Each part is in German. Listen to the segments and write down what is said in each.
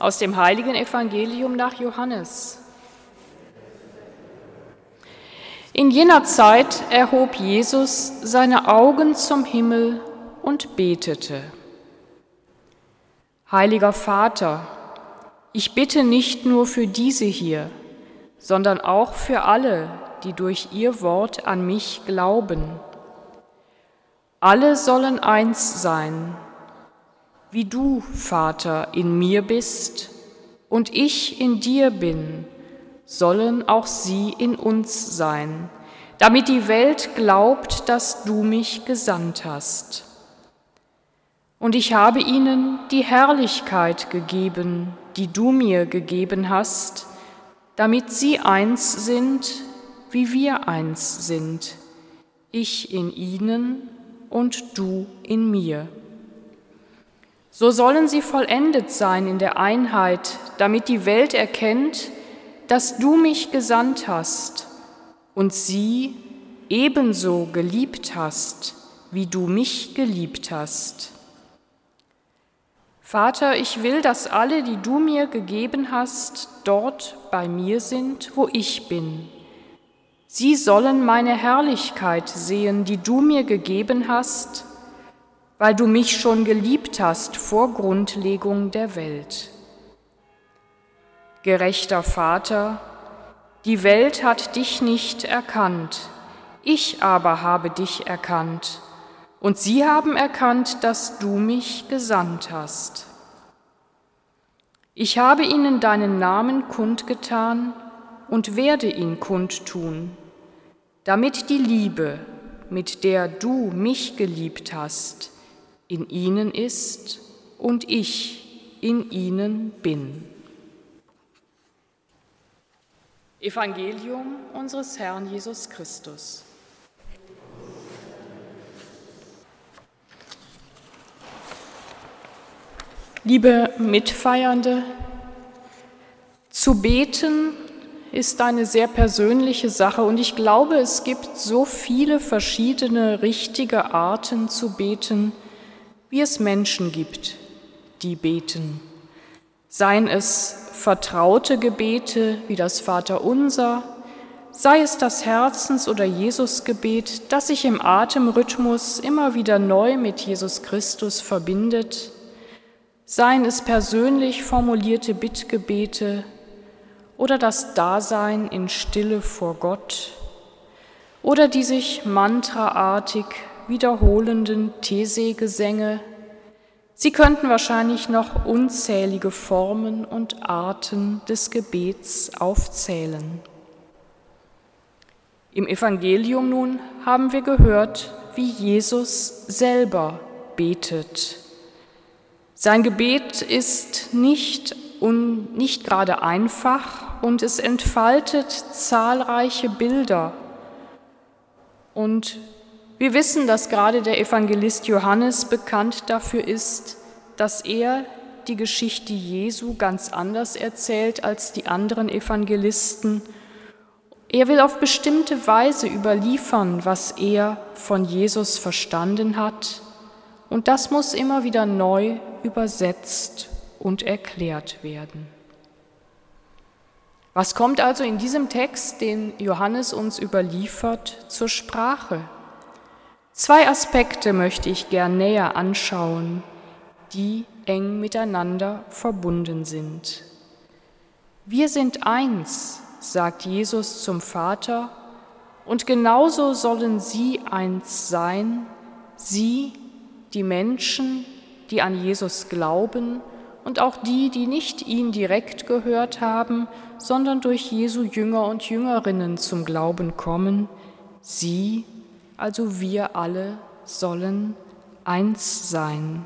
Aus dem heiligen Evangelium nach Johannes. In jener Zeit erhob Jesus seine Augen zum Himmel und betete: Heiliger Vater, ich bitte nicht nur für diese hier, sondern auch für alle, die durch ihr Wort an mich glauben. Alle sollen eins sein, wie du, Vater, in mir bist und ich in dir bin, sollen auch sie in uns sein, damit die Welt glaubt, dass du mich gesandt hast. Und ich habe ihnen die Herrlichkeit gegeben, die du mir gegeben hast, damit sie eins sind, wie wir eins sind, ich in ihnen und du in mir. So sollen sie vollendet sein in der Einheit, damit die Welt erkennt, dass du mich gesandt hast und sie ebenso geliebt hast, wie du mich geliebt hast. Vater, ich will, dass alle, die du mir gegeben hast, dort bei mir sind, wo ich bin. Sie sollen meine Herrlichkeit sehen, die du mir gegeben hast, weil du mich schon geliebt hast vor Grundlegung der Welt. Gerechter Vater, die Welt hat dich nicht erkannt, ich aber habe dich erkannt, und sie haben erkannt, dass du mich gesandt hast. Ich habe ihnen deinen Namen kundgetan und werde ihn kundtun, damit die Liebe, mit der du mich geliebt hast, in ihnen ist und ich in ihnen bin. Evangelium unseres Herrn Jesus Christus. Liebe Mitfeiernde, zu beten ist eine sehr persönliche Sache und ich glaube, es gibt so viele verschiedene richtige Arten zu beten, wie es Menschen gibt, die beten. Seien es vertraute Gebete wie das Vaterunser, sei es das Herzens- oder Jesusgebet, das sich im Atemrhythmus immer wieder neu mit Jesus Christus verbindet, seien es persönlich formulierte Bittgebete oder das Dasein in Stille vor Gott oder die sich mantraartig wiederholenden These-Gesänge. Sie könnten wahrscheinlich noch unzählige Formen und Arten des Gebets aufzählen. Im Evangelium nun haben wir gehört, wie Jesus selber betet. Sein Gebet ist nicht gerade einfach und es entfaltet zahlreiche Bilder. Und wir wissen, dass gerade der Evangelist Johannes bekannt dafür ist, dass er die Geschichte Jesu ganz anders erzählt als die anderen Evangelisten. Er will auf bestimmte Weise überliefern, was er von Jesus verstanden hat, und das muss immer wieder neu übersetzt und erklärt werden. Was kommt also in diesem Text, den Johannes uns überliefert, zur Sprache? 2 Aspekte möchte ich gern näher anschauen, die eng miteinander verbunden sind. Wir sind eins, sagt Jesus zum Vater, und genauso sollen sie eins sein, sie, die Menschen, die an Jesus glauben und auch die, die nicht ihn direkt gehört haben, sondern durch Jesu Jünger und Jüngerinnen zum Glauben kommen, sie, also wir alle, sollen eins sein.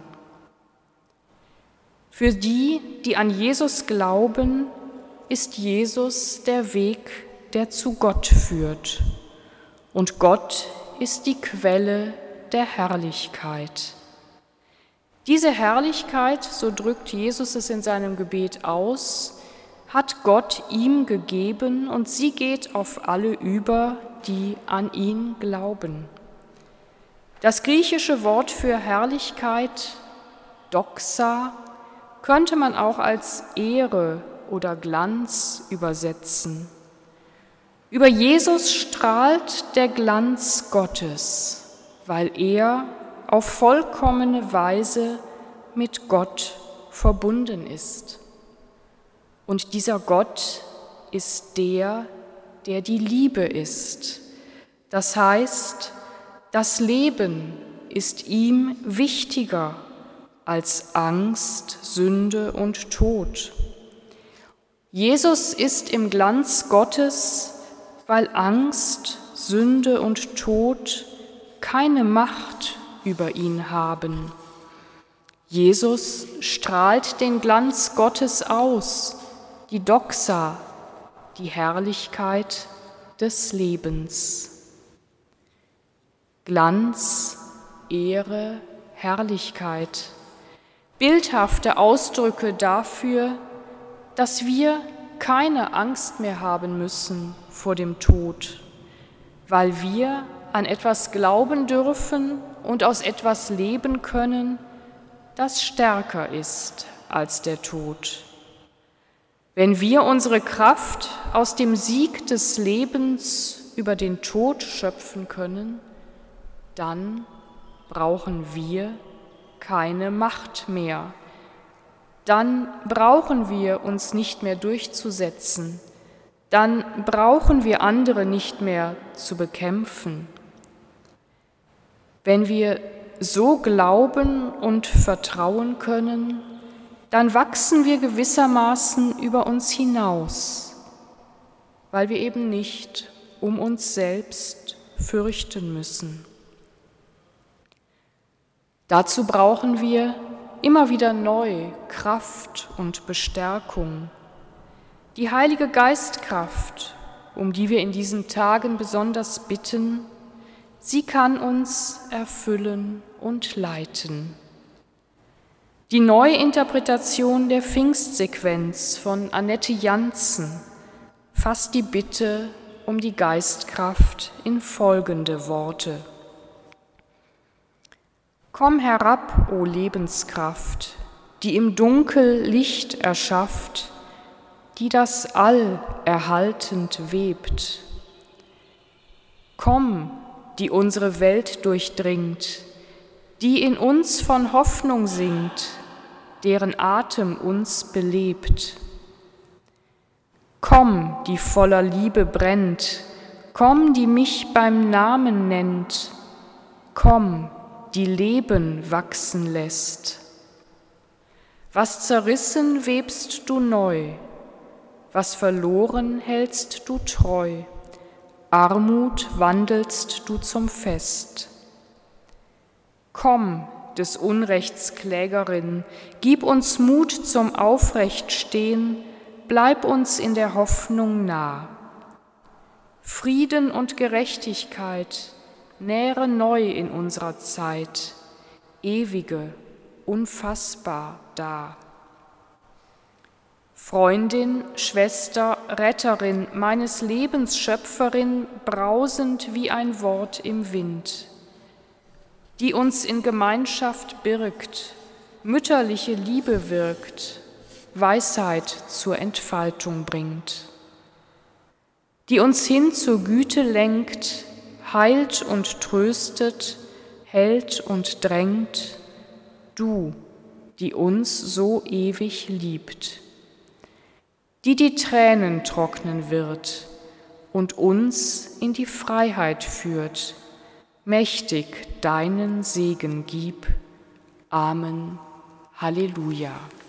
Für die, die an Jesus glauben, ist Jesus der Weg, der zu Gott führt. Und Gott ist die Quelle der Herrlichkeit. Diese Herrlichkeit, so drückt Jesus es in seinem Gebet aus, hat Gott ihm gegeben und sie geht auf alle über, die an ihn glauben. Das griechische Wort für Herrlichkeit, Doxa, könnte man auch als Ehre oder Glanz übersetzen. Über Jesus strahlt der Glanz Gottes, weil er auf vollkommene Weise mit Gott verbunden ist. Und dieser Gott ist der, der die Liebe ist. Das heißt, das Leben ist ihm wichtiger als Angst, Sünde und Tod. Jesus ist im Glanz Gottes, weil Angst, Sünde und Tod keine Macht über ihn haben. Jesus strahlt den Glanz Gottes aus, die Doxa, die Herrlichkeit des Lebens. Glanz, Ehre, Herrlichkeit, bildhafte Ausdrücke dafür, dass wir keine Angst mehr haben müssen vor dem Tod, weil wir an etwas glauben dürfen und aus etwas leben können, das stärker ist als der Tod. Wenn wir unsere Kraft aus dem Sieg des Lebens über den Tod schöpfen können, dann brauchen wir keine Macht mehr. Dann brauchen wir uns nicht mehr durchzusetzen. Dann brauchen wir andere nicht mehr zu bekämpfen. Wenn wir so glauben und vertrauen können, dann wachsen wir gewissermaßen über uns hinaus, weil wir eben nicht um uns selbst fürchten müssen. Dazu brauchen wir immer wieder neu Kraft und Bestärkung. Die Heilige Geistkraft, um die wir in diesen Tagen besonders bitten, sie kann uns erfüllen und leiten. Die Neuinterpretation der Pfingstsequenz von Annette Jantzen fasst die Bitte um die Geistkraft in folgende Worte. Komm herab, o Lebenskraft, die im Dunkel Licht erschafft, die das All erhaltend webt. Komm, die unsere Welt durchdringt, die in uns von Hoffnung singt, deren Atem uns belebt. Komm, die voller Liebe brennt, komm, die mich beim Namen nennt, komm, die Leben wachsen lässt. Was zerrissen, webst du neu, was verloren, hältst du treu, Armut wandelst du zum Fest. Komm, des Unrechts Klägerin, gib uns Mut zum Aufrechtstehen, bleib uns in der Hoffnung nah. Frieden und Gerechtigkeit nähre neu in unserer Zeit, ewige, unfassbar da. Freundin, Schwester, Retterin, meines Lebens Schöpferin, brausend wie ein Wort im Wind, die uns in Gemeinschaft birgt, mütterliche Liebe wirkt, Weisheit zur Entfaltung bringt, die uns hin zur Güte lenkt, heilt und tröstet, hält und drängt, du, die uns so ewig liebt, die die Tränen trocknen wird und uns in die Freiheit führt, mächtig deinen Segen gib. Amen. Halleluja.